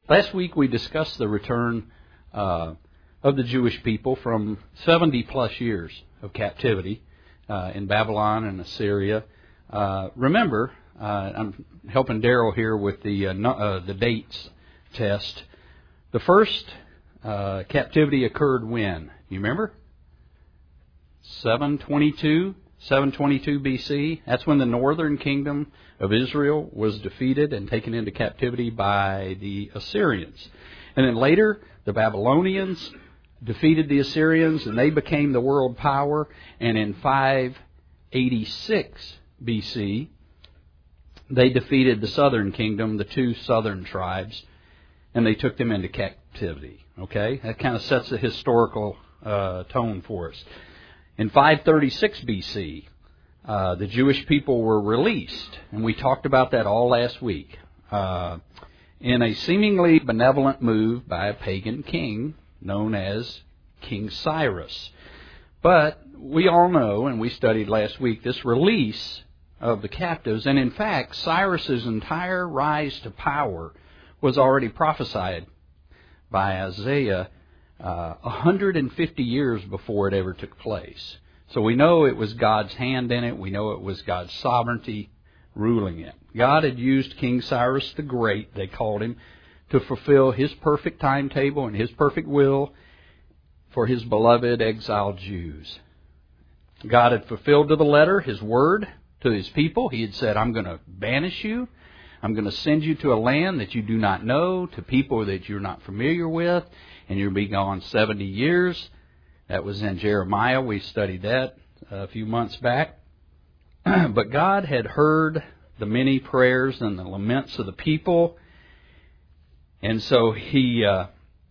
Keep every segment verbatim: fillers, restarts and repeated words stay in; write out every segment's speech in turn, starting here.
Last week we discussed the return uh, of the Jewish people from seventy plus years of captivity uh, in Babylon and Assyria. Uh, remember, uh, I'm helping Daryl here with the uh, no, uh, the dates test. The first uh, captivity occurred when? You remember? seven twenty-two seven twenty-two B C. That's when the northern kingdom of Israel was defeated and taken into captivity by the Assyrians. And then later, the Babylonians defeated the Assyrians and they became the world power. And in five eighty-six B C, they defeated the southern kingdom, the two southern tribes, and they took them into captivity. Okay? That kind of sets the historical uh, tone for us. In five thirty-six B C, uh, the Jewish people were released, and we talked about that all last week, uh, in a seemingly benevolent move by a pagan king known as King Cyrus. But we all know, and we studied last week, this release of the captives, and in fact, Cyrus's entire rise to power was already prophesied by Isaiah Uh, one hundred fifty years before it ever took place. So we know it was God's hand in it. We know it was God's sovereignty ruling it. God had used King Cyrus the Great, they called him, to fulfill His perfect timetable and His perfect will for His beloved exiled Jews. God had fulfilled to the letter His word to His people. He had said, I'm going to banish you. I'm going to send you to a land that you do not know, to people that you're not familiar with, and you'll be gone seventy years. That was in Jeremiah. We studied that a few months back. But God had heard the many prayers and the laments of the people, and so He uh,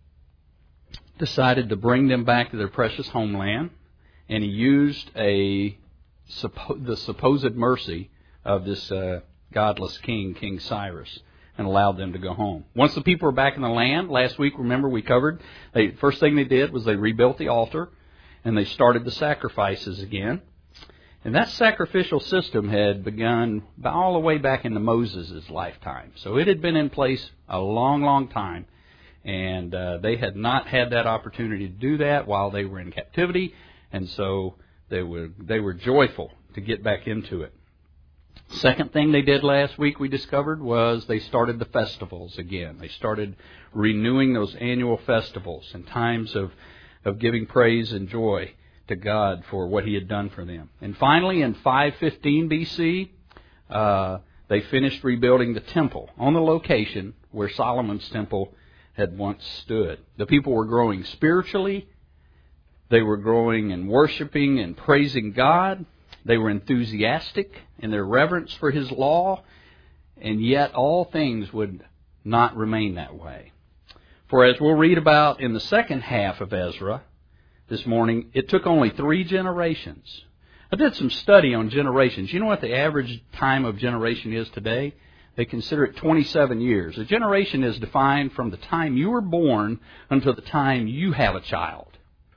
decided to bring them back to their precious homeland, and He used a suppo- the supposed mercy of this uh, godless king, King Cyrus, and allowed them to go home. Once the people were back in the land, last week, remember, we covered, the first thing they did was they rebuilt the altar, and they started the sacrifices again. And that sacrificial system had begun all the way back into Moses' lifetime. So it had been in place a long, long time, and uh, they had not had that opportunity to do that while they were in captivity, and so they were, they were joyful to get back into it. Second thing they did last week, we discovered, was they started the festivals again. They started renewing those annual festivals and times of, of giving praise and joy to God for what He had done for them. And finally, in five fifteen B C, uh, they finished rebuilding the temple on the location where Solomon's temple had once stood. The people were growing spiritually. They were growing and worshiping and praising God. They were enthusiastic in their reverence for His law, and yet all things would not remain that way. For as we'll read about in the second half of Ezra this morning, it took only three generations. I did some study on generations. You know what the average time of generation is today? They consider it twenty-seven years. A generation is defined from the time you were born until the time you have a child.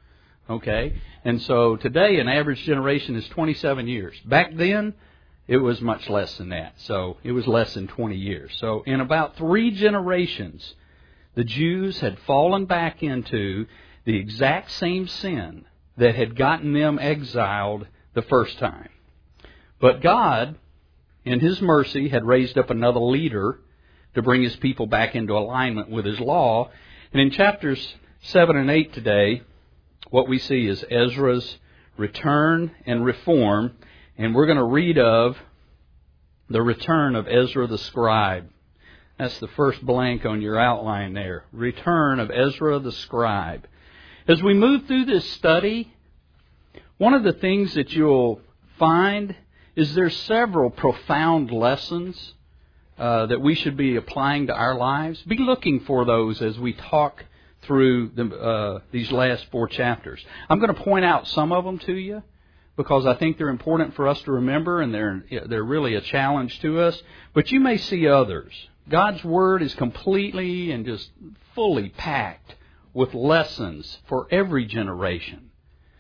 Okay? And so today an average generation is twenty-seven years. Back then, it was much less than that. So it was less than twenty years. So in about three generations, the Jews had fallen back into the exact same sin that had gotten them exiled the first time. But God, in His mercy, had raised up another leader to bring His people back into alignment with His law. And in chapters seven and eight today, what we see is Ezra's return and reform, and we're going to read of the return of Ezra the scribe. That's the first blank on your outline there. Return of Ezra the scribe. As we move through this study, one of the things that you'll find is there's several profound lessons uh, that we should be applying to our lives. Be looking for those as we talk through the, uh, these last four chapters. I'm going to point out some of them to you because I think they're important for us to remember, and they're they're really a challenge to us. But you may see others. God's Word is completely and just fully packed with lessons for every generation,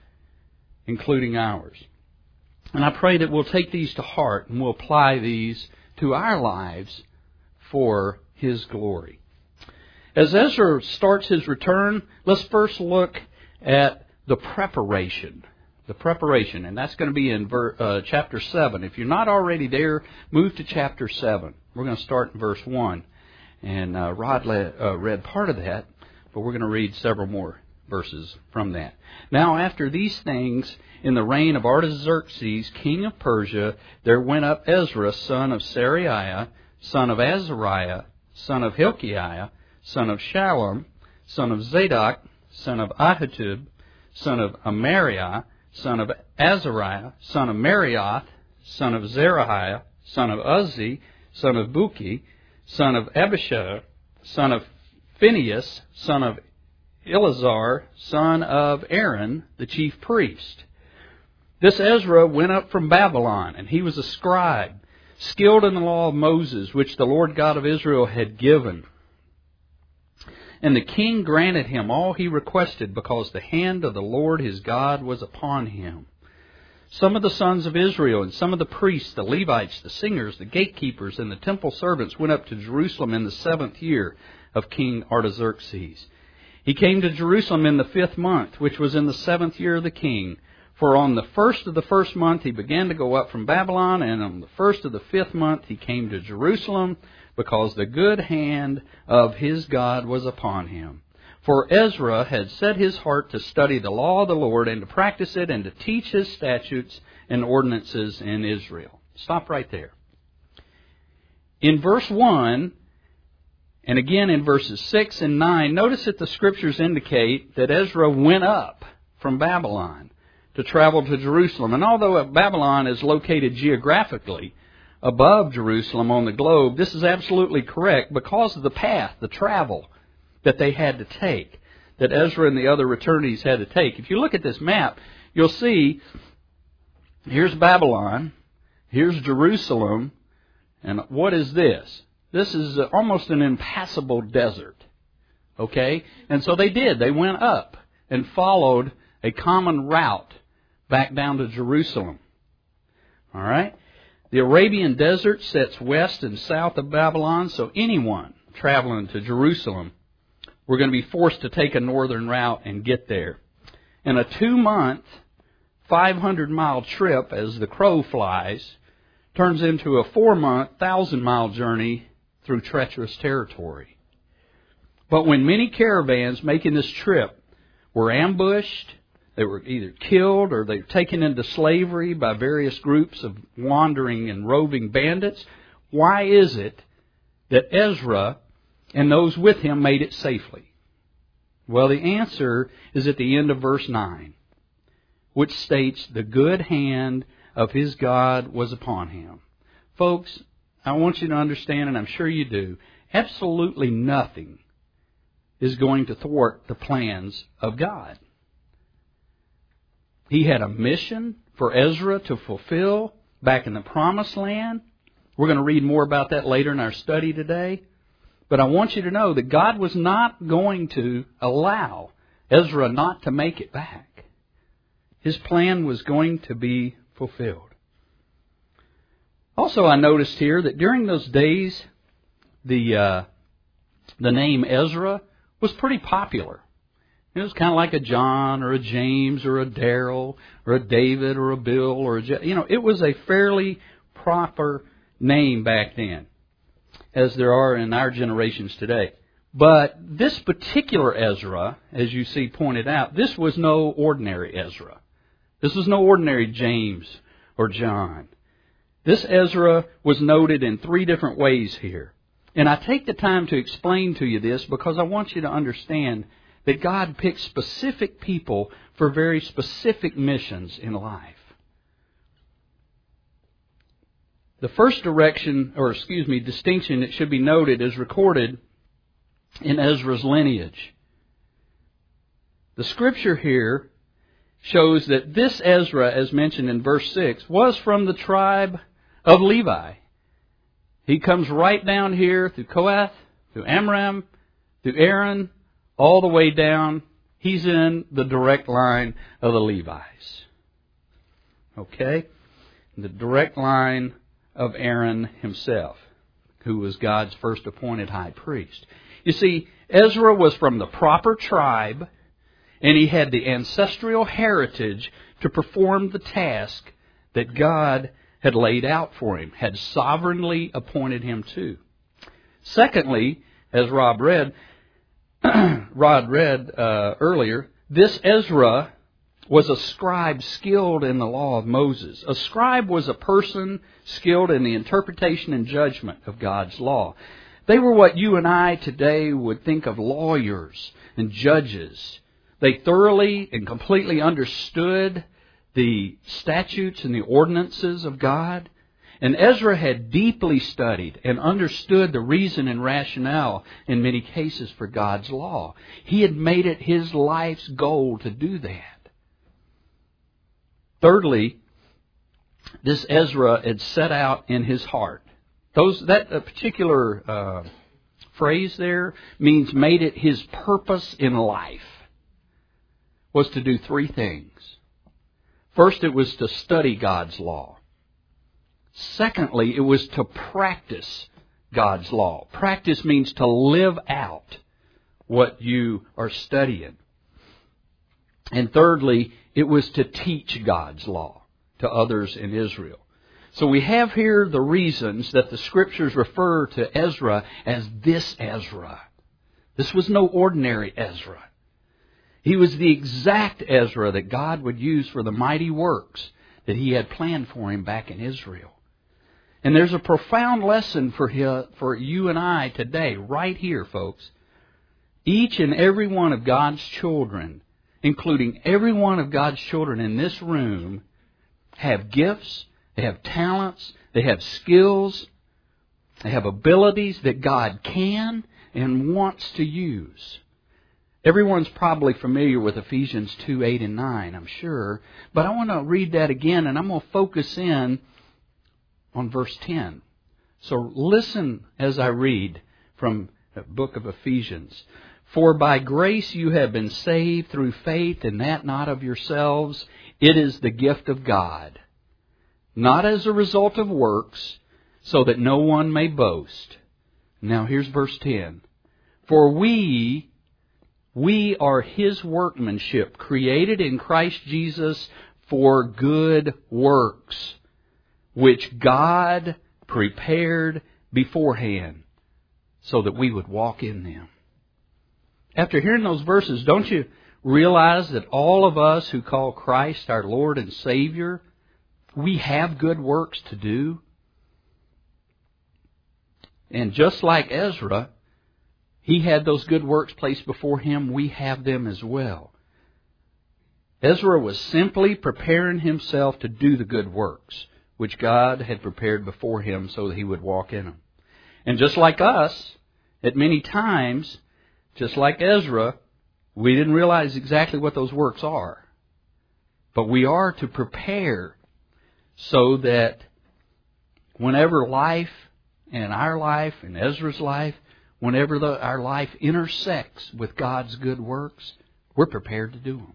including ours. And I pray that we'll take these to heart and we'll apply these to our lives for His glory. As Ezra starts his return, let's first look at the preparation. The preparation, and that's going to be in ver, uh, chapter seven. If you're not already there, move to chapter seven. We're going to start in verse one. And uh, Rod led, uh, read part of that, but we're going to read several more verses from that. Now, after these things, in the reign of Artaxerxes, king of Persia, there went up Ezra, son of Seraiah, son of Azariah, son of Hilkiah, son of Shallum, son of Zadok, son of Ahitub, son of Amariah, son of Azariah, son of Marioth, son of Zerahiah, son of Uzzi, son of Buki, son of Abishua, son of Phinehas, son of Eleazar, son of Aaron, the chief priest. This Ezra went up from Babylon, and he was a scribe, skilled in the law of Moses, which the Lord God of Israel had given. And the king granted him all he requested, because the hand of the Lord his God was upon him. Some of the sons of Israel and some of the priests, the Levites, the singers, the gatekeepers, and the temple servants went up to Jerusalem in the seventh year of King Artaxerxes. He came to Jerusalem in the fifth month, which was in the seventh year of the king. For on the first of the first month he began to go up from Babylon, and on the first of the fifth month he came to Jerusalem, because the good hand of his God was upon him. For Ezra had set his heart to study the law of the Lord, and to practice it, and to teach his statutes and ordinances in Israel. Stop right there. In verse one, and again in verses six and nine, notice that the Scriptures indicate that Ezra went up from Babylon to travel to Jerusalem. And although Babylon is located geographically above Jerusalem on the globe, this is absolutely correct because of the path, the travel that they had to take, that Ezra and the other returnees had to take. If you look at this map, you'll see here's Babylon, here's Jerusalem, and what is this? This is almost an impassable desert. Okay? And so they did. They went up and followed a common route back down to Jerusalem. All right? The Arabian desert sits west and south of Babylon, so anyone traveling to Jerusalem, we're going to be forced to take a northern route and get there. And a two-month, five hundred mile trip, as the crow flies, turns into a four-month, one thousand mile journey through treacherous territory. But when many caravans making this trip were ambushed, they were either killed or they were taken into slavery by various groups of wandering and roving bandits, why is it that Ezra and those with him made it safely? Well, the answer is at the end of verse nine, which states, the good hand of his God was upon him. Folks, I want you to understand, and I'm sure you do, absolutely nothing is going to thwart the plans of God. He had a mission for Ezra to fulfill back in the Promised Land. We're going to read more about that later in our study today. But I want you to know that God was not going to allow Ezra not to make it back. His plan was going to be fulfilled. Also, I noticed here that during those days, the uh, the name Ezra was pretty popular. It was kind of like a John or a James or a Darrell or a David or a Bill or a Je- you know, it was a fairly proper name back then, as there are in our generations today. But this particular Ezra, as you see pointed out, this was no ordinary Ezra. This was no ordinary James or John. This Ezra was noted in three different ways here. And I take the time to explain to you this because I want you to understand that God picks specific people for very specific missions in life. The first direction, or excuse me, distinction that should be noted is recorded in Ezra's lineage. The Scripture here shows that this Ezra, as mentioned in verse six, was from the tribe of Levi. He comes right down here through Kohath, through Amram, through Aaron, all the way down. He's in the direct line of the Levites. Okay? The direct line of Aaron himself, who was God's first appointed high priest. You see, Ezra was from the proper tribe, and he had the ancestral heritage to perform the task that God had laid out for him, had sovereignly appointed him to. Secondly, as Rob read, Rod read uh, earlier, this Ezra was a scribe skilled in the law of Moses. A scribe was a person skilled in the interpretation and judgment of God's law. They were what you and I today would think of lawyers and judges. They thoroughly and completely understood the statutes and the ordinances of God. And Ezra had deeply studied and understood the reason and rationale in many cases for God's law. He had made it his life's goal to do that. Thirdly, this Ezra had set out in his heart. Those that a particular uh, phrase there means made it his purpose in life was to do three things. First, it was to study God's law. Secondly, it was to practice God's law. Practice means to live out what you are studying. And thirdly, it was to teach God's law to others in Israel. So we have here the reasons that the Scriptures refer to Ezra as this Ezra. This was no ordinary Ezra. He was the exact Ezra that God would use for the mighty works that He had planned for him back in Israel. And there's a profound lesson for him, for you and I today, right here, folks. Each and every one of God's children, including every one of God's children in this room, have gifts, they have talents, they have skills, they have abilities that God can and wants to use. Everyone's probably familiar with Ephesians two, eight, and nine, I'm sure. But I want to read that again, and I'm going to focus in on verse ten. So listen as I read from the book of Ephesians. For by grace you have been saved through faith, and that not of yourselves. It is the gift of God, not as a result of works, so that no one may boast. Now here's verse ten. For we, we are His workmanship, created in Christ Jesus for good works, which God prepared beforehand so that we would walk in them. After hearing those verses, don't you realize that all of us who call Christ our Lord and Savior, we have good works to do? And just like Ezra, he had those good works placed before him, we have them as well. Ezra was simply preparing himself to do the good works which God had prepared before him so that he would walk in them. And just like us, at many times, just like Ezra, we didn't realize exactly what those works are. But we are to prepare so that whenever life and our life and Ezra's life, whenever the, our life intersects with God's good works, we're prepared to do them.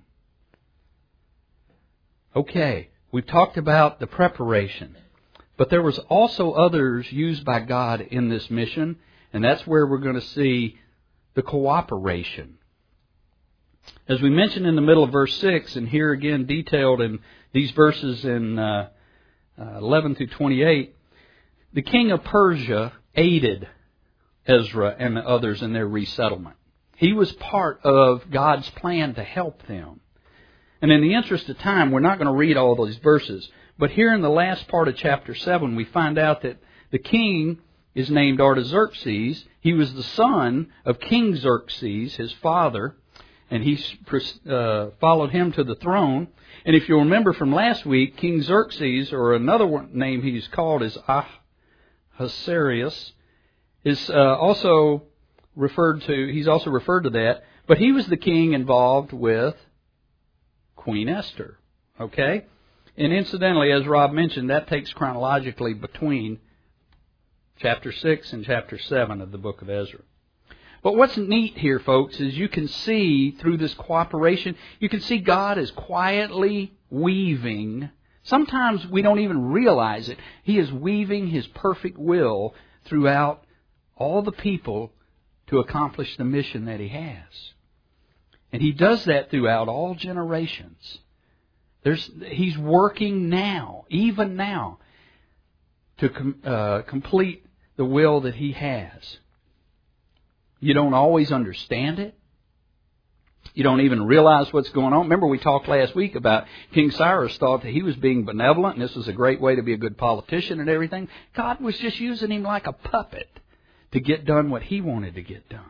Okay. We've talked about the preparation, but there was also others used by God in this mission, and that's where we're going to see the cooperation. As we mentioned in the middle of verse six, and here again detailed in these verses in uh, uh, eleven through twenty-eight, the king of Persia aided Ezra and the others in their resettlement. He was part of God's plan to help them. And in the interest of time, we're not going to read all those verses. But here in the last part of chapter seven, we find out that the king is named Artaxerxes. He was the son of King Xerxes, his father, and he uh, followed him to the throne. And if you remember from last week, King Xerxes, or another name he's called is Ahasuerus, is uh, also referred to. He's also referred to that. But he was the king involved with Queen Esther, okay? And incidentally, as Rob mentioned, that takes chronologically between chapter six and chapter seven of the book of Ezra. But what's neat here, folks, is you can see through this cooperation, you can see God is quietly weaving. Sometimes we don't even realize it. He is weaving His perfect will throughout all the people to to accomplish the mission that He has. And He does that throughout all generations. There's, He's working now, even now, to com, uh, complete the will that He has. You don't always understand it. You don't even realize what's going on. Remember, we talked last week about King Cyrus thought that he was being benevolent, and this was a great way to be a good politician and everything. God was just using him like a puppet to get done what he wanted to get done.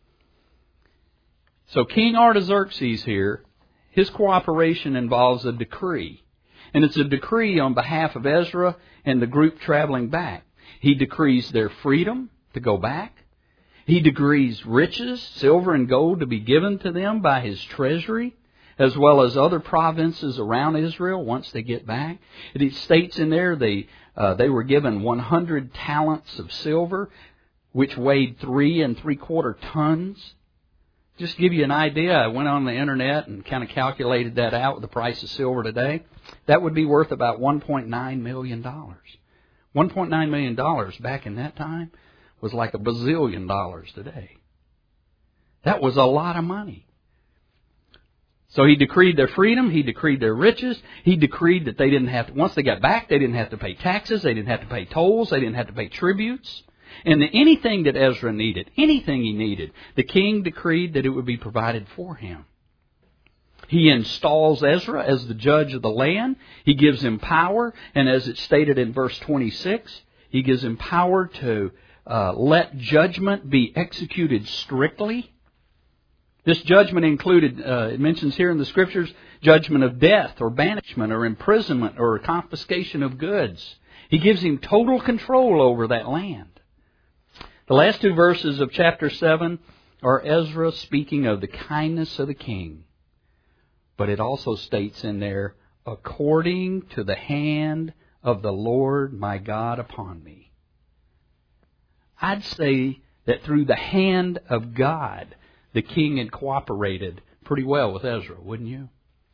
So King Artaxerxes here, his cooperation involves a decree. And it's a decree on behalf of Ezra and the group traveling back. He decrees their freedom to go back. He decrees riches, silver and gold, to be given to them by his treasury, as well as other provinces around Israel once they get back. It states in there they uh, they were given one hundred talents of silver, which weighed three and three quarter tons. Just to give you an idea, I went on the internet and kind of calculated that out with the price of silver today. That would be worth about one point nine million dollars. one point nine million dollars back in that time was like a bazillion dollars today. That was a lot of money. So he decreed their freedom. He decreed their riches. He decreed that they didn't have to, once they got back, they didn't have to pay taxes. They didn't have to pay tolls. They didn't have to pay tributes. And anything that Ezra needed, anything he needed, the king decreed that it would be provided for him. He installs Ezra as the judge of the land. He gives him power. And as it's stated in verse twenty-six, he gives him power to Uh, let judgment be executed strictly. This judgment included, uh, it mentions here in the Scriptures, judgment of death or banishment or imprisonment or confiscation of goods. He gives him total control over that land. The last two verses of chapter seven are Ezra speaking of the kindness of the king. But it also states in there, according to the hand of the Lord my God upon me. I'd say that through the hand of God, the king had cooperated pretty well with Ezra, wouldn't you?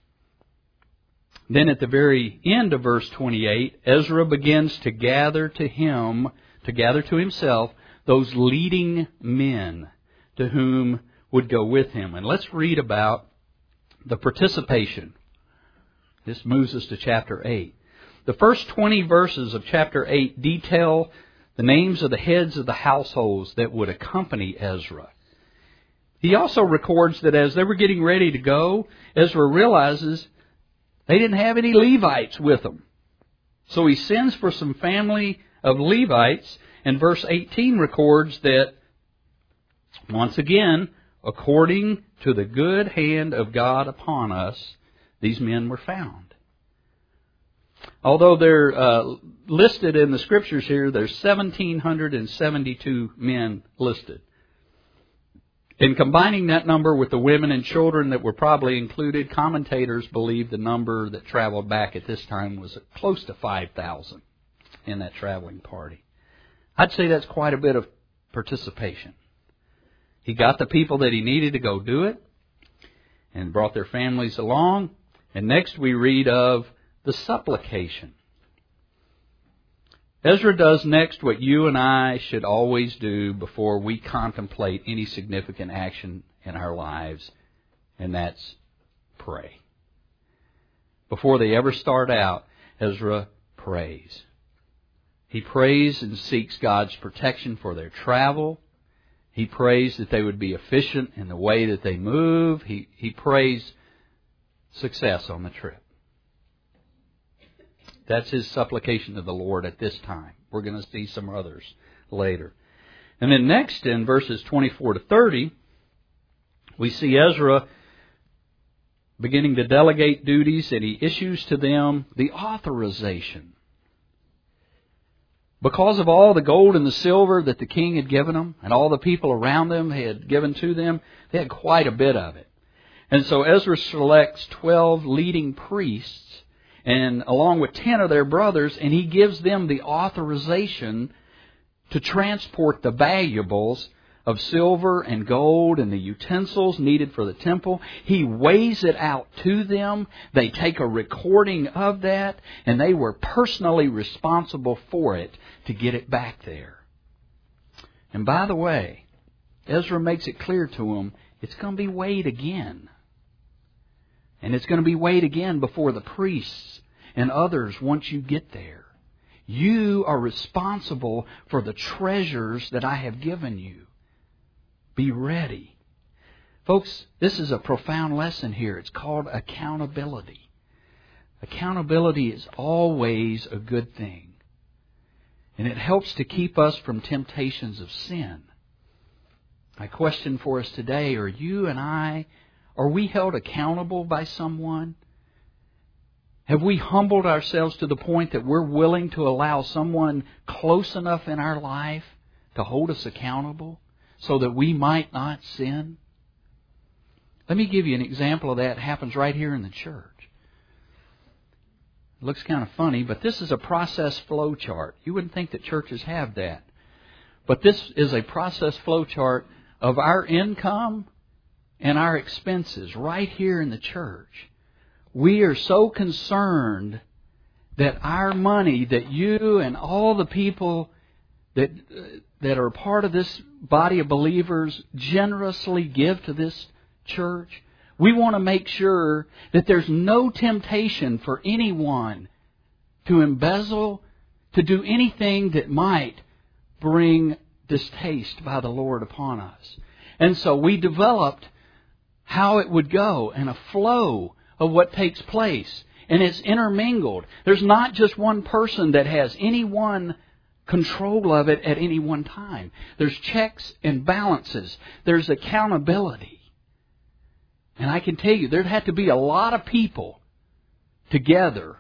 Then at the very end of verse twenty-eight, Ezra begins to gather to him, to gather to himself, those leading men to whom would go with him. And let's read about the participation. This moves us to chapter eight. The first twenty verses of chapter eight detail the names of the heads of the households that would accompany Ezra. He also records that as they were getting ready to go, Ezra realizes they didn't have any Levites with them. So he sends for some family of Levites, and verse eighteen records that, once again, according to the good hand of God upon us, these men were found. Although they're uh, listed in the Scriptures here, there's one thousand seven hundred seventy-two men listed. In combining that number with the women and children that were probably included, commentators believe the number that traveled back at this time was close to five thousand in that traveling party. I'd say that's quite a bit of participation. He got the people that he needed to go do it and brought their families along. And next we read of the supplication. Ezra does next what you and I should always do before we contemplate any significant action in our lives, and that's pray. Before they ever start out, Ezra prays. He prays and seeks God's protection for their travel. He prays that they would be efficient in the way that they move. He, he prays success on the trip. That's his supplication to the Lord at this time. We're going to see some others later. And then next in verses twenty-four to thirty, we see Ezra beginning to delegate duties, and he issues to them the authorization. Because of all the gold and the silver that the king had given them, and all the people around them had given to them, they had quite a bit of it. And so Ezra selects twelve leading priests, and along with ten of their brothers, and he gives them the authorization to transport the valuables of silver and gold and the utensils needed for the temple. He weighs it out to them. They take a recording of that, and they were personally responsible for it to get it back there. And by the way, Ezra makes it clear to them, it's going to be weighed again. And it's going to be weighed again before the priests and others once you get there. You are responsible for the treasures that I have given you. Be ready. Folks, this is a profound lesson here. It's called accountability. Accountability is always a good thing. And it helps to keep us from temptations of sin. My question for us today, are you and I, are we held accountable by someone? Have we humbled ourselves to the point that we're willing to allow someone close enough in our life to hold us accountable so that we might not sin? Let me give you an example of that. It happens right here in the church. It looks kind of funny, but this is a process flow chart. You wouldn't think that churches have that. But this is a process flow chart of our income and our expenses right here in the church. We are so concerned that our money, that you and all the people that that are part of this body of believers generously give to this church, we want to make sure that there's no temptation for anyone to embezzle, to do anything that might bring distaste by the Lord upon us. And so we developed how it would go and a flow of what takes place. And it's intermingled. There's not just one person that has any one control of it at any one time. There's checks and balances. There's accountability. And I can tell you, there'd have to be a lot of people together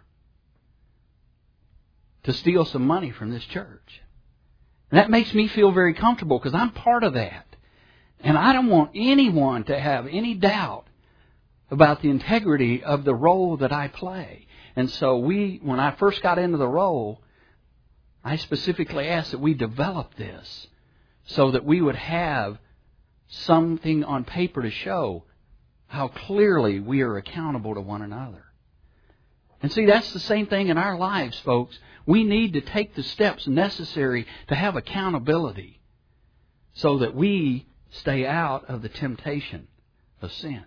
to steal some money from this church. And that makes me feel very comfortable because I'm part of that. And I don't want anyone to have any doubt about the integrity of the role that I play. And so we, when I first got into the role, I specifically asked that we develop this so that we would have something on paper to show how clearly we are accountable to one another. And see, that's the same thing in our lives, folks. We need to take the steps necessary to have accountability so that we stay out of the temptation of sin.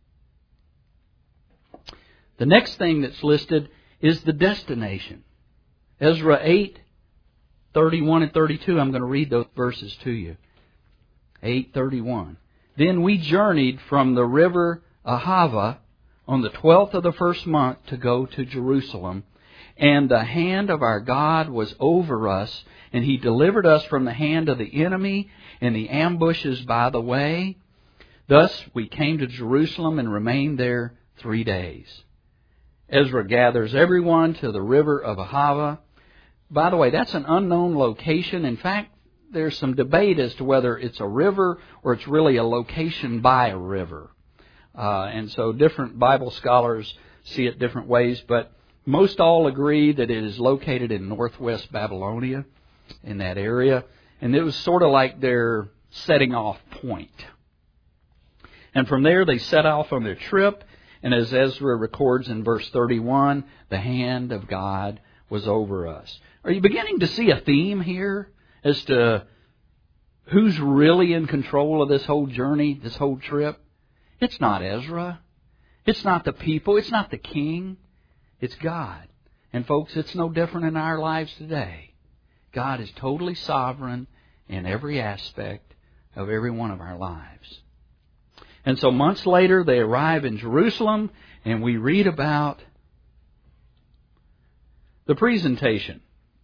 The next thing that's listed is the destination. Ezra eight, thirty-one and thirty-two. I'm going to read those verses to you. eight thirty-one. Then we journeyed from the river Ahava on the twelfth of the first month to go to Jerusalem. And the hand of our God was over us, and He delivered us from the hand of the enemy and the ambushes by the way. Thus we came to Jerusalem and remained there three days. Ezra gathers everyone to the river of Ahava. By the way, that's an unknown location. In fact, there's some debate as to whether it's a river or it's really a location by a river. Uh, and so different Bible scholars see it different ways, but most all agree that it is located in northwest Babylonia, in that area. And it was sort of like their setting off point. And from there they set off on their trip. And as Ezra records in verse thirty-one, the hand of God was over us. Are you beginning to see a theme here as to who's really in control of this whole journey, this whole trip? It's not Ezra. It's not the people. It's not the king. It's God. And folks, it's no different in our lives today. God is totally sovereign in every aspect of every one of our lives. And so months later, they arrive in Jerusalem, and we read about the presentation.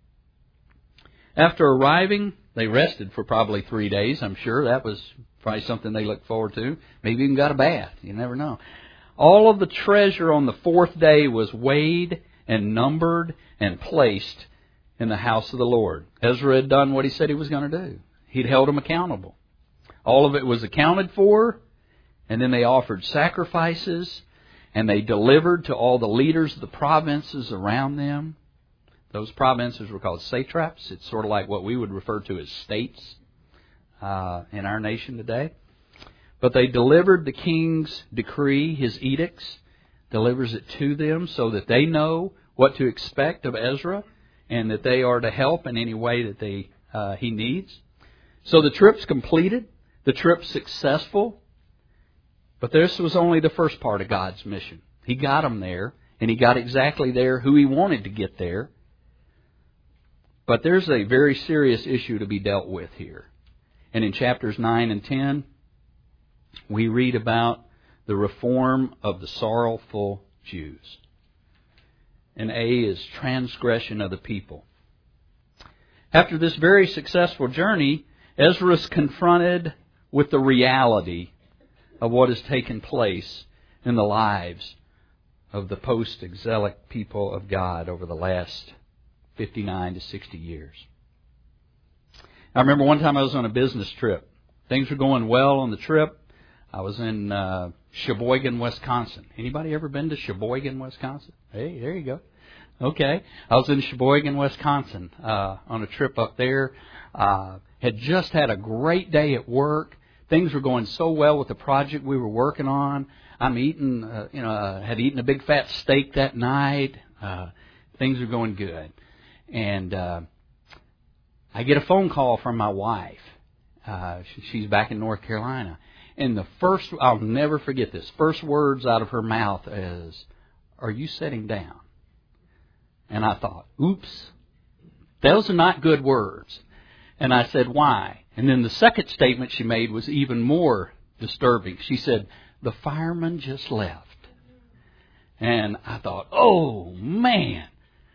After arriving, they rested for probably three days, I'm sure. That was probably something they looked forward to. Maybe even got a bath. You never know. All of the treasure on the fourth day was weighed and numbered and placed in the house of the Lord. Ezra had done what he said he was going to do. He'd held them accountable. All of it was accounted for. And then they offered sacrifices, and they delivered to all the leaders of the provinces around them. Those provinces were called satraps. It's sort of like what we would refer to as states uh, in our nation today. But they delivered the king's decree, his edicts, delivers it to them so that they know what to expect of Ezra and that they are to help in any way that they uh, he needs. So the trip's completed. the trip successful, but this was only the first part of God's mission. He got them there, and He got exactly there who He wanted to get there. But there's a very serious issue to be dealt with here. And in chapters nine and ten, we read about the reform of the sorrowful Jews. And A is transgression of the people. After this very successful journey, Ezra is confronted with the reality of what has taken place in the lives of the post-exilic people of God over the last fifty-nine to sixty years. I remember one time I was on a business trip. Things were going well on the trip. I was in uh, Sheboygan, Wisconsin. Anybody ever been to Sheboygan, Wisconsin? Hey, there you go. Okay. I was in Sheboygan, Wisconsin uh, on a trip up there. Uh, had just had a great day at work. Things were going so well with the project we were working on. I'm eating, uh, you know, uh, had eaten a big fat steak that night. Uh, things are going good. And uh, I get a phone call from my wife. Uh, she's back in North Carolina. And the first, I'll never forget this, first words out of her mouth is, "Are you sitting down?" And I thought, oops, those are not good words. And I said, why? And then the second statement she made was even more disturbing. She said, "The fireman just left." And I thought, oh, man.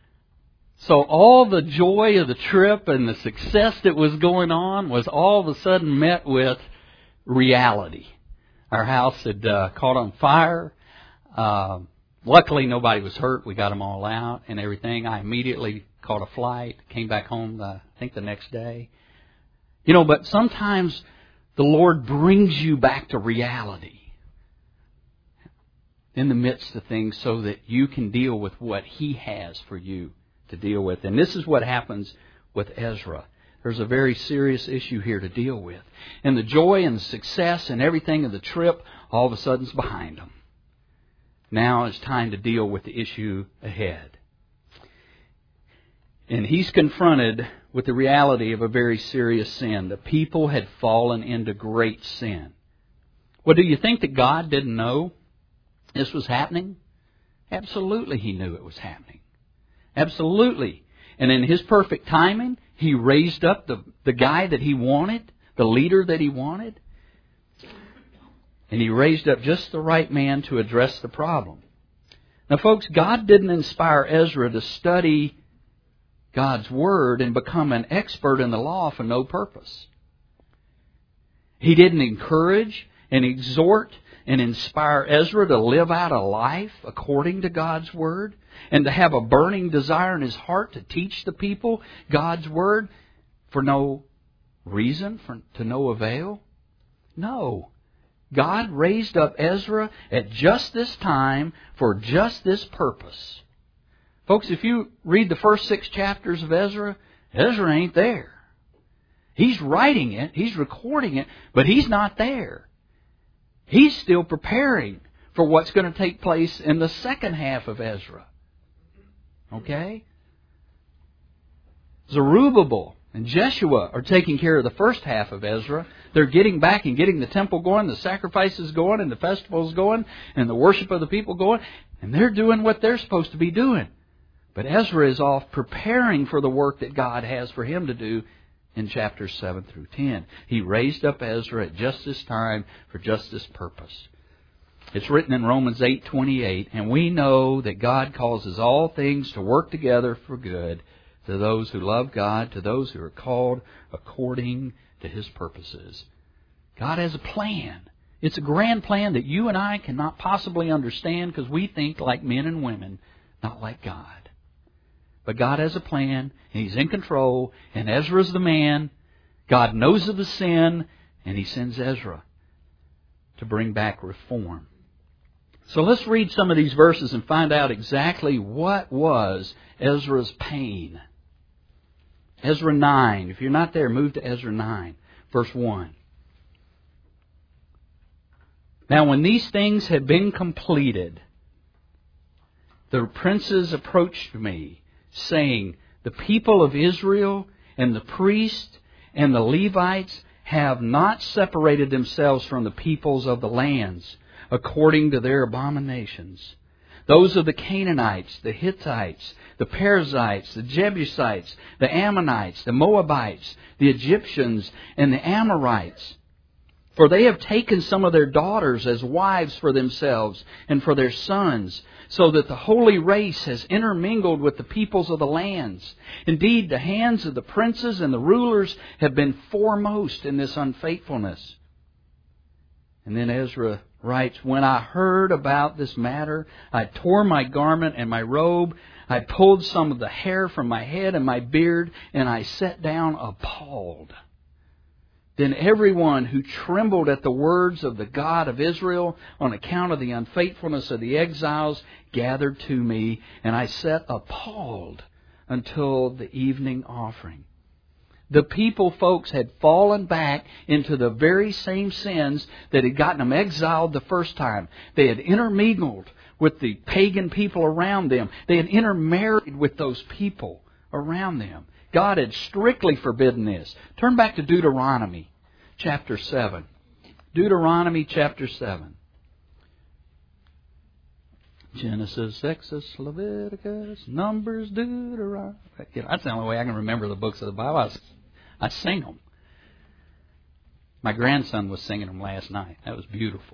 So all the joy of the trip and the success that was going on was all of a sudden met with reality. Our house had uh, caught on fire. Uh, luckily, nobody was hurt. We got them all out and everything. I immediately caught a flight, came back home, uh, I think the next day. You know, but sometimes the Lord brings you back to reality in the midst of things so that you can deal with what He has for you to deal with. And this is what happens with Ezra. There's a very serious issue here to deal with. And the joy and the success and everything of the trip all of a sudden is behind them. Now it's time to deal with the issue ahead. And he's confronted with the reality of a very serious sin. The people had fallen into great sin. Well, do you think that God didn't know this was happening? Absolutely He knew it was happening. Absolutely. And in His perfect timing, He raised up the, the guy that He wanted, the leader that He wanted. And He raised up just the right man to address the problem. Now, folks, God didn't inspire Ezra to study God's Word and become an expert in the law for no purpose. He didn't encourage and exhort and inspire Ezra to live out a life according to God's Word and to have a burning desire in his heart to teach the people God's Word for no reason, for to no avail. No. God raised up Ezra at just this time for just this purpose. Folks, if you read the first six chapters of Ezra, Ezra ain't there. He's writing it, he's recording it, but he's not there. He's still preparing for what's going to take place in the second half of Ezra. Okay? Zerubbabel and Jeshua are taking care of the first half of Ezra. They're getting back and getting the temple going, the sacrifices going, and the festivals going, and the worship of the people going. And they're doing what they're supposed to be doing. But Ezra is off preparing for the work that God has for him to do in chapters seven through ten. He raised up Ezra at just this time for just this purpose. It's written in Romans eight twenty-eight, and we know that God causes all things to work together for good to those who love God, to those who are called according to His purposes. God has a plan. It's a grand plan that you and I cannot possibly understand because we think like men and women, not like God. But God has a plan, and He's in control, and Ezra's the man. God knows of the sin, and He sends Ezra to bring back reform. So let's read some of these verses and find out exactly what was Ezra's pain. Ezra nine. If you're not there, move to Ezra nine, verse one. Now when these things had been completed, the princes approached me, saying, the people of Israel and the priests and the Levites have not separated themselves from the peoples of the lands according to their abominations. Those are the Canaanites, the Hittites, the Perizzites, the Jebusites, the Ammonites, the Moabites, the Egyptians, and the Amorites. For they have taken some of their daughters as wives for themselves and for their sons, so that the holy race has intermingled with the peoples of the lands. Indeed, the hands of the princes and the rulers have been foremost in this unfaithfulness. And then Ezra writes, when I heard about this matter, I tore my garment and my robe. I pulled some of the hair from my head and my beard, and I sat down appalled. Then everyone who trembled at the words of the God of Israel on account of the unfaithfulness of the exiles gathered to me, and I sat appalled until the evening offering. The people, folks, had fallen back into the very same sins that had gotten them exiled the first time. They had intermingled with the pagan people around them. They had intermarried with those people around them. God had strictly forbidden this. Turn back to Deuteronomy chapter seven. Deuteronomy chapter seven. Genesis, Exodus, Leviticus, Numbers, Deuteronomy. You know, that's the only way I can remember the books of the Bible. I, I sing them. My grandson was singing them last night. That was beautiful.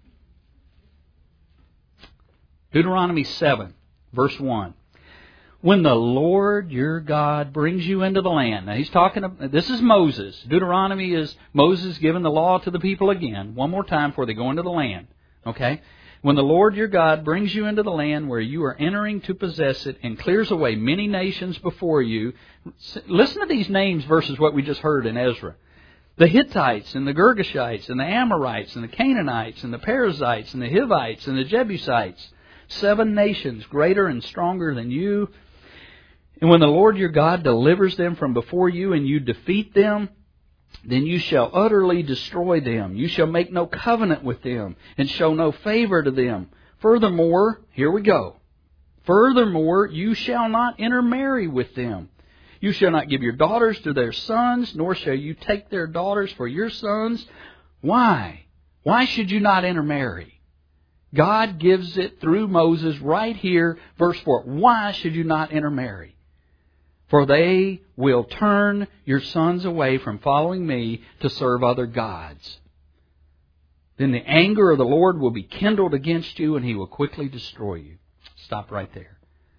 Deuteronomy seven, verse one. When the Lord your God brings you into the land. Now he's talking, this is Moses. Deuteronomy is Moses giving the law to the people again, one more time before they go into the land. Okay? When the Lord your God brings you into the land where you are entering to possess it and clears away many nations before you. Listen to these names versus what we just heard in Ezra. The Hittites and the Girgashites and the Amorites and the Canaanites and the Perizzites and the Hivites and the Jebusites. Seven nations greater and stronger than you. And when the Lord your God delivers them from before you and you defeat them, then you shall utterly destroy them. You shall make no covenant with them and show no favor to them. Furthermore, here we go. Furthermore, you shall not intermarry with them. You shall not give your daughters to their sons, nor shall you take their daughters for your sons. Why? Why should you not intermarry? God gives it through Moses right here, verse four. Why should you not intermarry? For they will turn your sons away from following me to serve other gods. Then the anger of the Lord will be kindled against you, and He will quickly destroy you. Stop right there.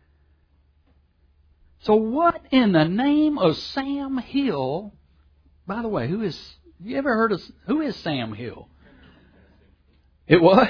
So what in the name of Sam Hill? By the way, who is? You ever heard of who is Sam Hill? It what?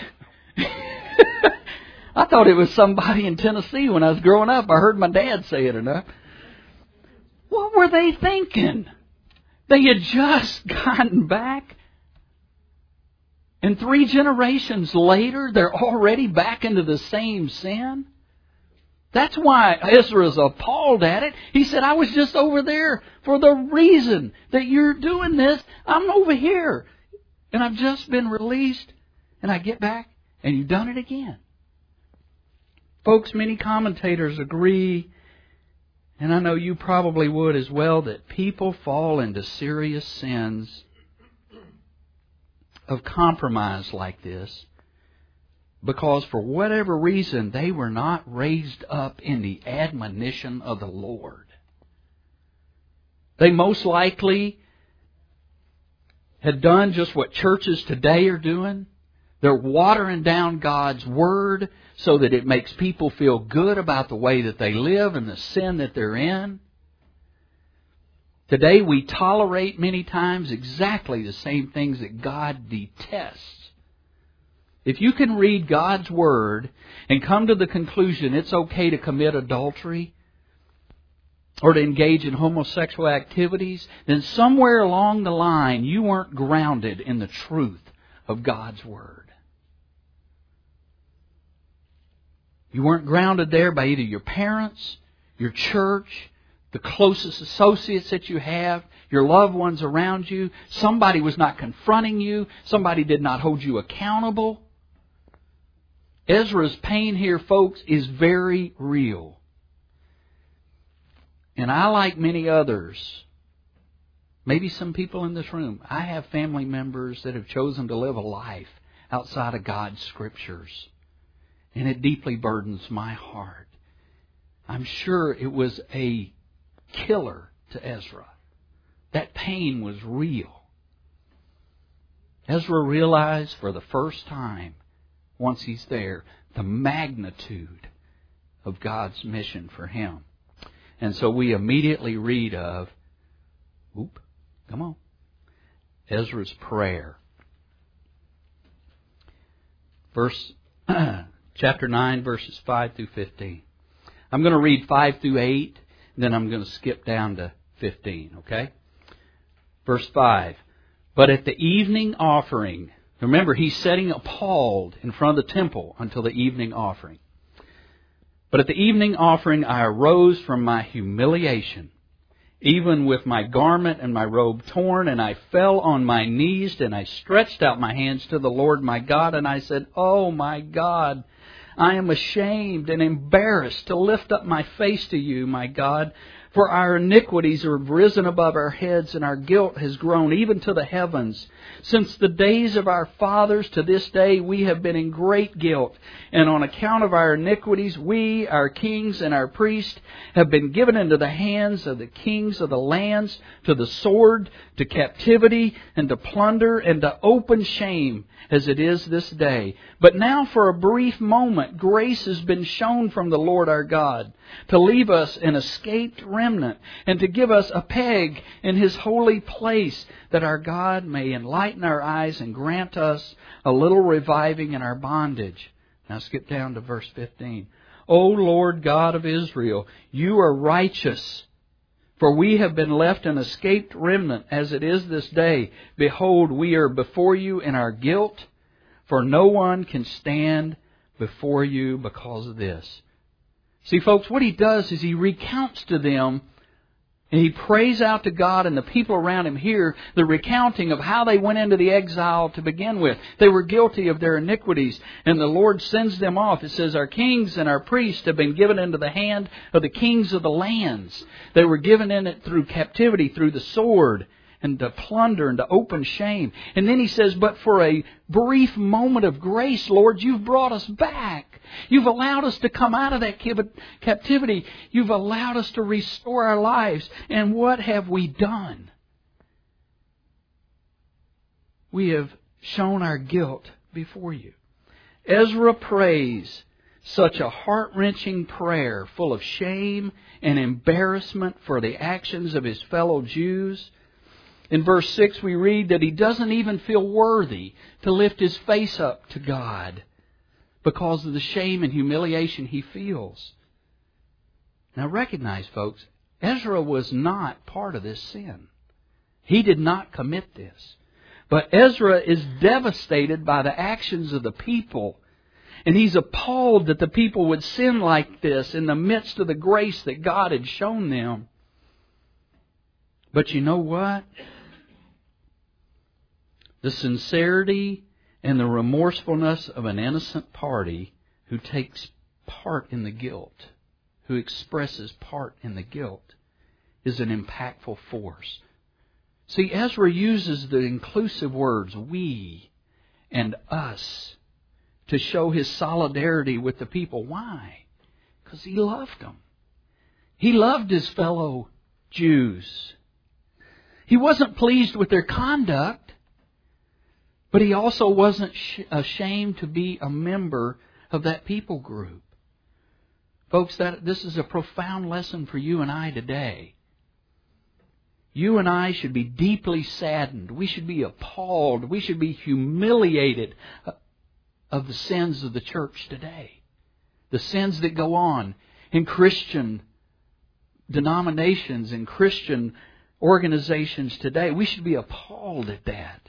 I thought it was somebody in Tennessee when I was growing up. I heard my dad say it enough. What were they thinking? They had just gotten back. And three generations later, they're already back into the same sin. That's why Ezra's appalled at it. He said, I was just over there for the reason that you're doing this. I'm over here. And I've just been released. And I get back and you've done it again. Folks, many commentators agree, and I know you probably would as well, that people fall into serious sins of compromise like this because for whatever reason they were not raised up in the admonition of the Lord. They most likely had done just what churches today are doing. They're watering down God's Word so that it makes people feel good about the way that they live and the sin that they're in. Today we tolerate many times exactly the same things that God detests. If you can read God's Word and come to the conclusion it's okay to commit adultery or to engage in homosexual activities, then somewhere along the line you weren't grounded in the truth of God's Word. You weren't grounded there by either your parents, your church, the closest associates that you have, your loved ones around you. Somebody was not confronting you. Somebody did not hold you accountable. Ezra's pain here, folks, is very real. And I, like many others, Maybe some people in this room. I have family members that have chosen to live a life outside of God's Scriptures. And it deeply burdens my heart. I'm sure it was a killer to Ezra. That pain was real. Ezra realized for the first time, once he's there, the magnitude of God's mission for him. And so we immediately read of, oop, come on, Ezra's prayer. Verse, chapter nine, verses five through fifteen. I'm going to read five through eight, and then I'm going to skip down to fifteen, okay? Verse five. But at the evening offering, remember, he's sitting appalled in front of the temple until the evening offering. But at the evening offering, I arose from my humiliation, even with my garment and my robe torn, and I fell on my knees, and I stretched out my hands to the Lord my God, and I said, "Oh my God, I am ashamed and embarrassed to lift up my face to you, my God. For our iniquities have risen above our heads, and our guilt has grown even to the heavens. Since the days of our fathers to this day, we have been in great guilt. And on account of our iniquities, we, our kings and our priests, have been given into the hands of the kings of the lands, to the sword, to captivity, and to plunder, and to open shame, as it is this day. But now for a brief moment, grace has been shown from the Lord our God, to leave us an escaped remnant, and to give us a peg in His holy place, that our God may enlighten our eyes and grant us a little reviving in our bondage." Now skip down to verse fifteen. "O Lord God of Israel, you are righteous, for we have been left an escaped remnant as it is this day. Behold, we are before you in our guilt, for no one can stand before you because of this." See, folks, what he does is he recounts to them, and he prays out to God, and the people around him hear the recounting of how they went into the exile to begin with. They were guilty of their iniquities, and the Lord sends them off. It says, "Our kings and our priests have been given into the hand of the kings of the lands." They were given in it through captivity, through the sword, and to plunder and to open shame. And then he says, "But for a brief moment of grace, Lord, you've brought us back. You've allowed us to come out of that captivity. You've allowed us to restore our lives. And what have we done? We have shown our guilt before you." Ezra prays such a heart-wrenching prayer full of shame and embarrassment for the actions of his fellow Jews. In verse six we read that he doesn't even feel worthy to lift his face up to God because of the shame and humiliation he feels. Now recognize, folks, Ezra was not part of this sin. He did not commit this. But Ezra is devastated by the actions of the people. And he's appalled that the people would sin like this in the midst of the grace that God had shown them. But you know what? The sincerity and the remorsefulness of an innocent party who takes part in the guilt, who expresses part in the guilt, is an impactful force. See, Ezra uses the inclusive words "we" and "us" to show his solidarity with the people. Why? Because he loved them. He loved his fellow Jews. He wasn't pleased with their conduct, but he also wasn't ashamed to be a member of that people group. Folks, that this is a profound lesson for you and I today. You and I should be deeply saddened. We should be appalled. We should be humiliated of the sins of the church today. The sins that go on in Christian denominations and Christian organizations today. We should be appalled at that.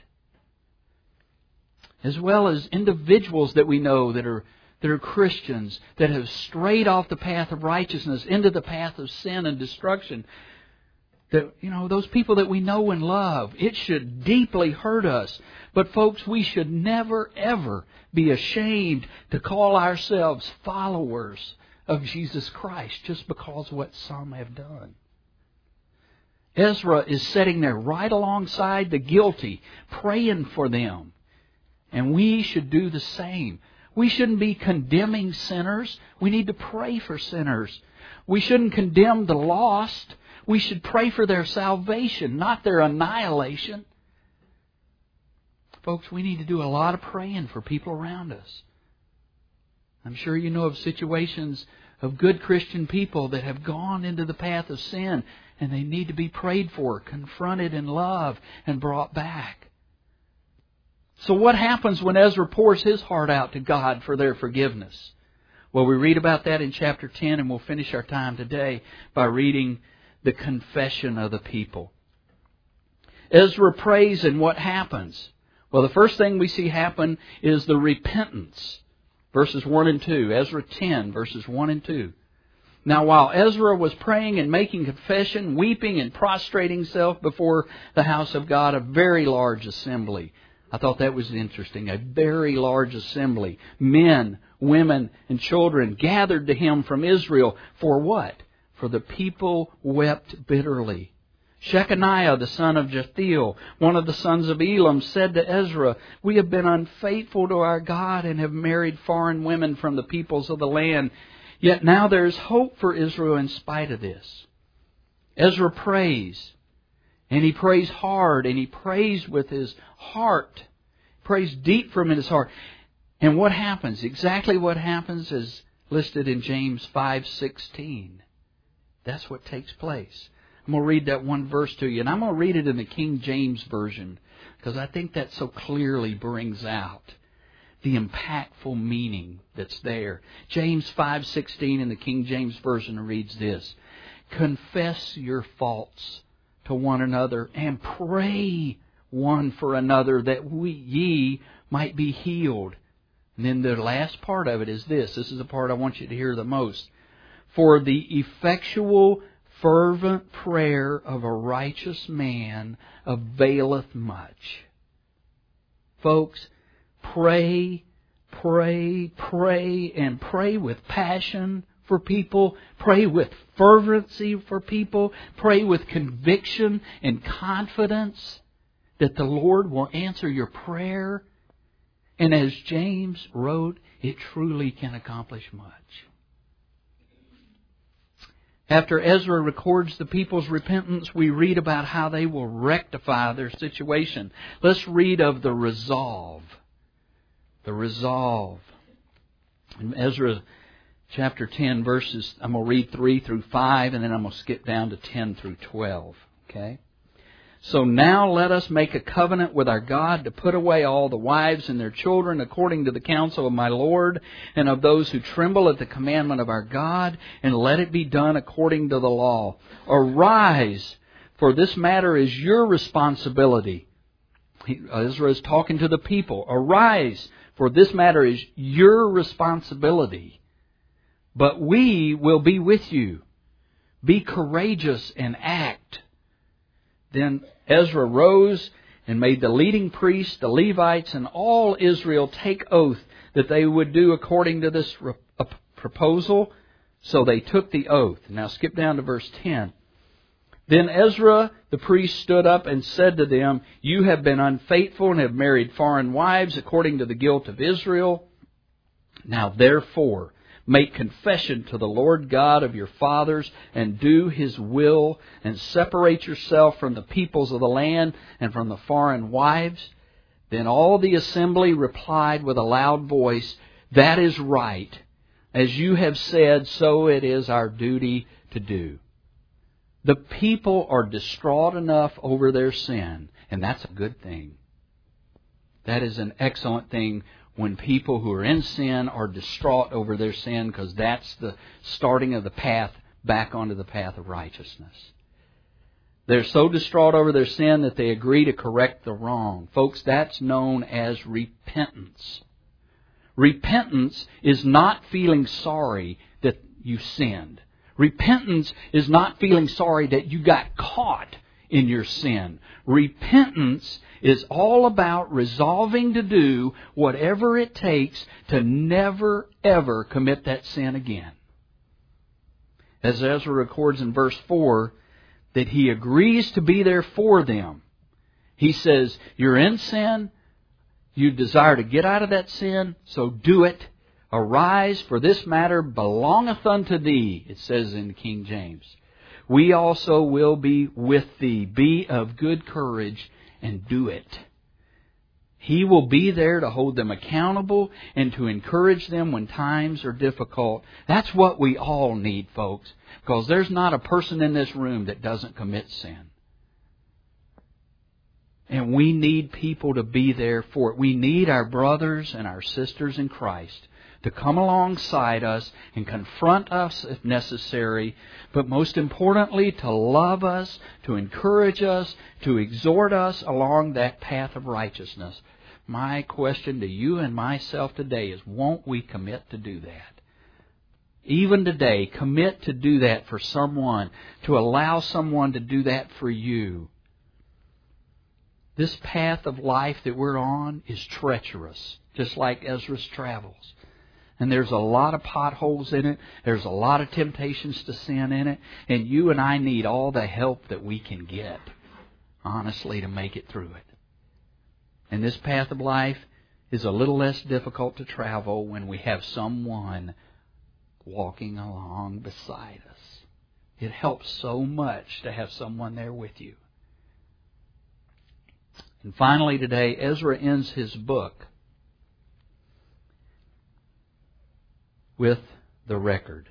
As well as individuals that we know that are that are Christians, that have strayed off the path of righteousness into the path of sin and destruction. That, you know, those people that we know and love, it should deeply hurt us. But folks, we should never, ever be ashamed to call ourselves followers of Jesus Christ just because of what some have done. Ezra is sitting there right alongside the guilty, praying for them. And we should do the same. We shouldn't be condemning sinners. We need to pray for sinners. We shouldn't condemn the lost. We should pray for their salvation, not their annihilation. Folks, we need to do a lot of praying for people around us. I'm sure you know of situations of good Christian people that have gone into the path of sin, and they need to be prayed for, confronted in love, and brought back. So what happens when Ezra pours his heart out to God for their forgiveness? Well, we read about that in chapter ten, and we'll finish our time today by reading the confession of the people. Ezra prays, and what happens? Well, the first thing we see happen is the repentance. Verses one and two. Ezra ten, verses one and two. Now, while Ezra was praying and making confession, weeping and prostrating himself before the house of God, a very large assembly. I thought that was interesting. A very large assembly. Men, women, and children gathered to him from Israel. For what? For the people wept bitterly. Shechaniah, the son of Jethiel, one of the sons of Elam, said to Ezra, "We have been unfaithful to our God and have married foreign women from the peoples of the land. Yet now there is hope for Israel in spite of this." Ezra prays. And he prays hard, and he prays with his heart. He prays deep from his heart. And what happens? Exactly what happens is listed in James five sixteen. That's what takes place. I'm going to read that one verse to you, and I'm going to read it in the King James Version, because I think that so clearly brings out the impactful meaning that's there. James five sixteen in the King James Version reads this: "Confess your faults to one another, and pray one for another, that we ye might be healed." And then the last part of it is this. This is the part I want you to hear the most. "For the effectual fervent prayer of a righteous man availeth much." Folks, pray, pray, pray, and pray with passion for people. Pray with fervency for people. Pray with conviction and confidence that the Lord will answer your prayer. And as James wrote, it truly can accomplish much. After Ezra records the people's repentance, we read about how they will rectify their situation. Let's read of the resolve. The resolve. In Ezra chapter ten, verses, I'm going to read three through five, and then I'm going to skip down to ten through twelve. Okay? "So now let us make a covenant with our God to put away all the wives and their children according to the counsel of my Lord and of those who tremble at the commandment of our God, and let it be done according to the law. Arise, for this matter is your responsibility." He, Ezra is talking to the people. "Arise, for this matter is your responsibility. But we will be with you. Be courageous and act." Then Ezra rose and made the leading priests, the Levites, and all Israel take oath that they would do according to this proposal. So they took the oath. Now skip down to verse ten. "Then Ezra the priest stood up and said to them, You have been unfaithful and have married foreign wives according to the guilt of Israel. Now therefore make confession to the Lord God of your fathers, and do His will, and separate yourself from the peoples of the land and from the foreign wives." Then all the assembly replied with a loud voice, "That is right. As you have said, so it is our duty to do." The people are distraught enough over their sin, and that's a good thing. That is an excellent thing when people who are in sin are distraught over their sin, because that's the starting of the path back onto the path of righteousness. They're so distraught over their sin that they agree to correct the wrong. Folks, that's known as repentance. Repentance is not feeling sorry that you sinned. Repentance is not feeling sorry that you got caught in your sin. Repentance is all about resolving to do whatever it takes to never, ever commit that sin again. As Ezra records in verse four, that He agrees to be there for them. He says, you're in sin. You desire to get out of that sin, so do it. Arise, for this matter belongeth unto thee, it says in King James. We also will be with thee. Be of good courage and do it. He will be there to hold them accountable and to encourage them when times are difficult. That's what we all need, folks, because there's not a person in this room that doesn't commit sin. And we need people to be there for it. We need our brothers and our sisters in Christ to come alongside us and confront us if necessary, but most importantly, to love us, to encourage us, to exhort us along that path of righteousness. My question to you and myself today is, won't we commit to do that? Even today, commit to do that for someone, to allow someone to do that for you. This path of life that we're on is treacherous, just like Ezra's travels. And there's a lot of potholes in it. There's a lot of temptations to sin in it. And you and I need all the help that we can get, honestly, to make it through it. And this path of life is a little less difficult to travel when we have someone walking along beside us. It helps so much to have someone there with you. And finally today, Ezra ends his book with the record.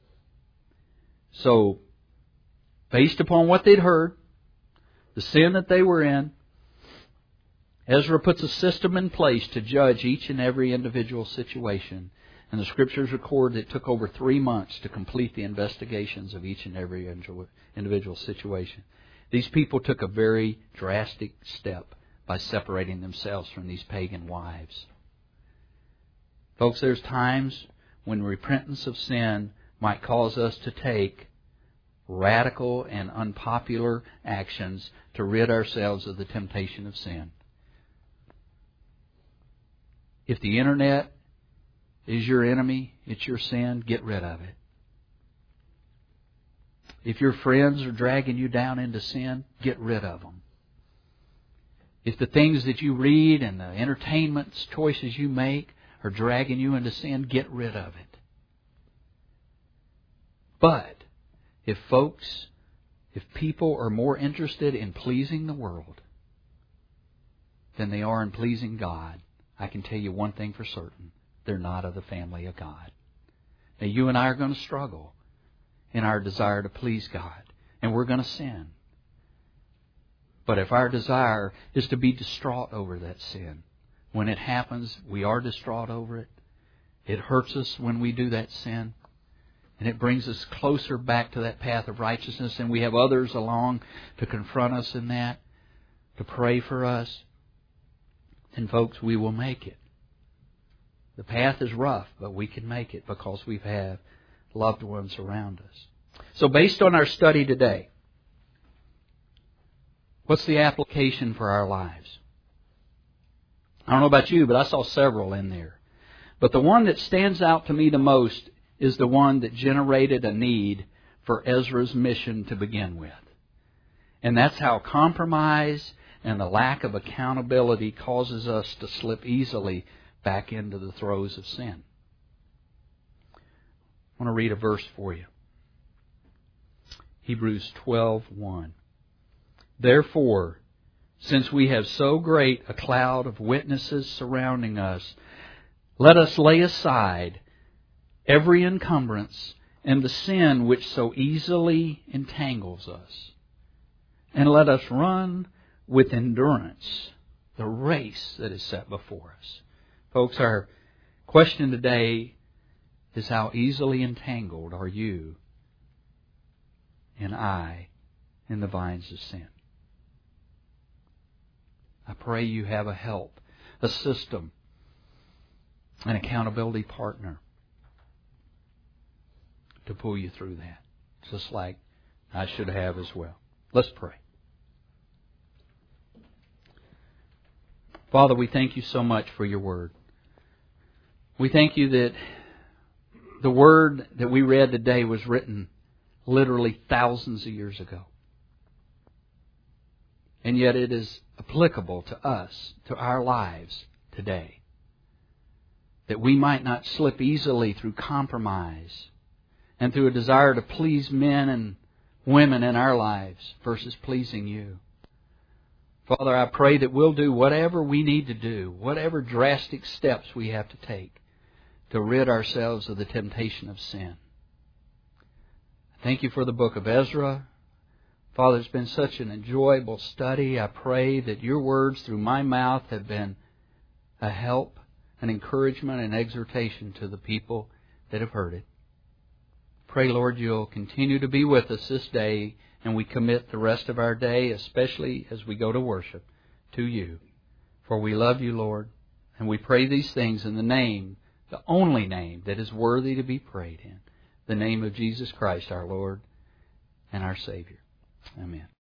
So, based upon what they'd heard, the sin that they were in, Ezra puts a system in place to judge each and every individual situation. And the Scriptures record that it took over three months to complete the investigations of each and every individual situation. These people took a very drastic step by separating themselves from these pagan wives. Folks, there's times when repentance of sin might cause us to take radical and unpopular actions to rid ourselves of the temptation of sin. If the internet is your enemy, it's your sin, get rid of it. If your friends are dragging you down into sin, get rid of them. If the things that you read and the entertainment choices you make are dragging you into sin, get rid of it. But if folks, if people are more interested in pleasing the world than they are in pleasing God, I can tell you one thing for certain. They're not of the family of God. Now, you and I are going to struggle in our desire to please God, and we're going to sin. But if our desire is to be distraught over that sin, when it happens, we are distraught over it. It hurts us when we do that sin. And it brings us closer back to that path of righteousness. And we have others along to confront us in that, to pray for us. And folks, we will make it. The path is rough, but we can make it because we have loved ones around us. So based on our study today, what's the application for our lives? I don't know about you, but I saw several in there. But the one that stands out to me the most is the one that generated a need for Ezra's mission to begin with. And that's how compromise and the lack of accountability causes us to slip easily back into the throes of sin. I want to read a verse for you. Hebrews twelve one. Therefore, since we have so great a cloud of witnesses surrounding us, let us lay aside every encumbrance and the sin which so easily entangles us, and let us run with endurance the race that is set before us. Folks, our question today is, how easily entangled are you and I in the vines of sin? I pray you have a help, a system, an accountability partner to pull you through that, just like I should have as well. Let's pray. Father, we thank you so much for your word. We thank you that the word that we read today was written literally thousands of years ago. And yet it is applicable to us, to our lives today. That we might not slip easily through compromise and through a desire to please men and women in our lives versus pleasing You. Father, I pray that we'll do whatever we need to do, whatever drastic steps we have to take to rid ourselves of the temptation of sin. Thank You for the book of Ezra. Father, it's been such an enjoyable study. I pray that Your words through my mouth have been a help, an encouragement, and exhortation to the people that have heard it. Pray, Lord, You'll continue to be with us this day, and we commit the rest of our day, especially as we go to worship, to You. For we love You, Lord, and we pray these things in the name, the only name that is worthy to be prayed in, the name of Jesus Christ, our Lord and our Savior. Amen.